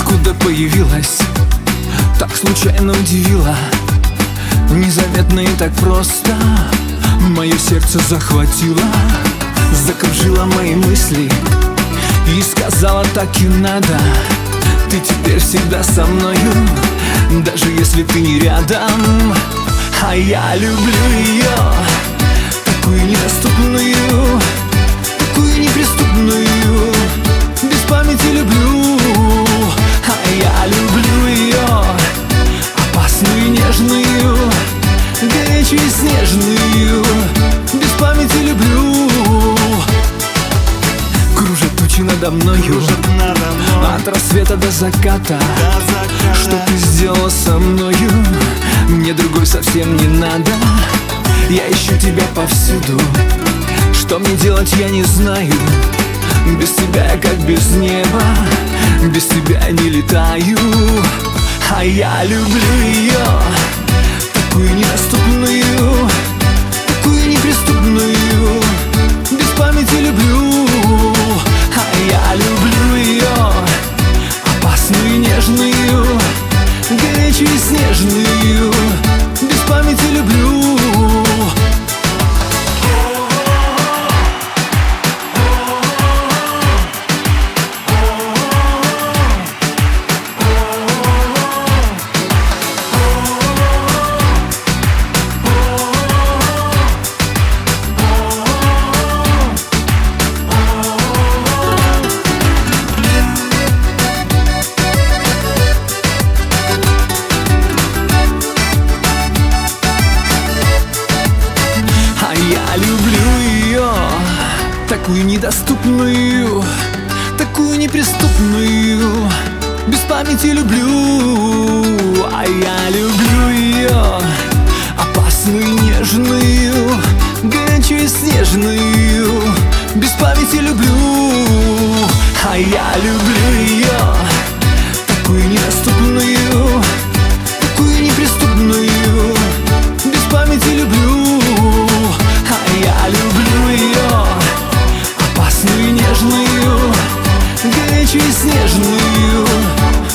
откуда появилась, так случайно удивила. Незаметно и так просто мое сердце захватило, закружила мои мысли и сказала: так и надо. Ты теперь всегда со мною, даже если ты не рядом. А я люблю ее, такую недоступную, такую неприступную, без памяти люблю. А я люблю ее, опасную, нежную, горячую и снежную, без памяти люблю. Кружат тучи надо мною, от рассвета до заката. Что ты сделала со мною? Мне другой совсем не надо. Я ищу тебя повсюду. Что мне делать, я не знаю. Без тебя я как без неба, без тебя я не летаю. А я люблю ее, такую недоступную, такую неприступную, без памяти люблю. А я люблю ее, опасную, нежную, горячую и снежную, без памяти люблю. Я люблю ее, такую недоступную, такую неприступную, без памяти люблю. А я люблю ее, опасную, нежную, горячую и снежную, без памяти люблю. А я люблю ее, такую недоступную, такую неприступную, без памяти люблю. Я люблю ее, опасную, нежную, горячую и снежную,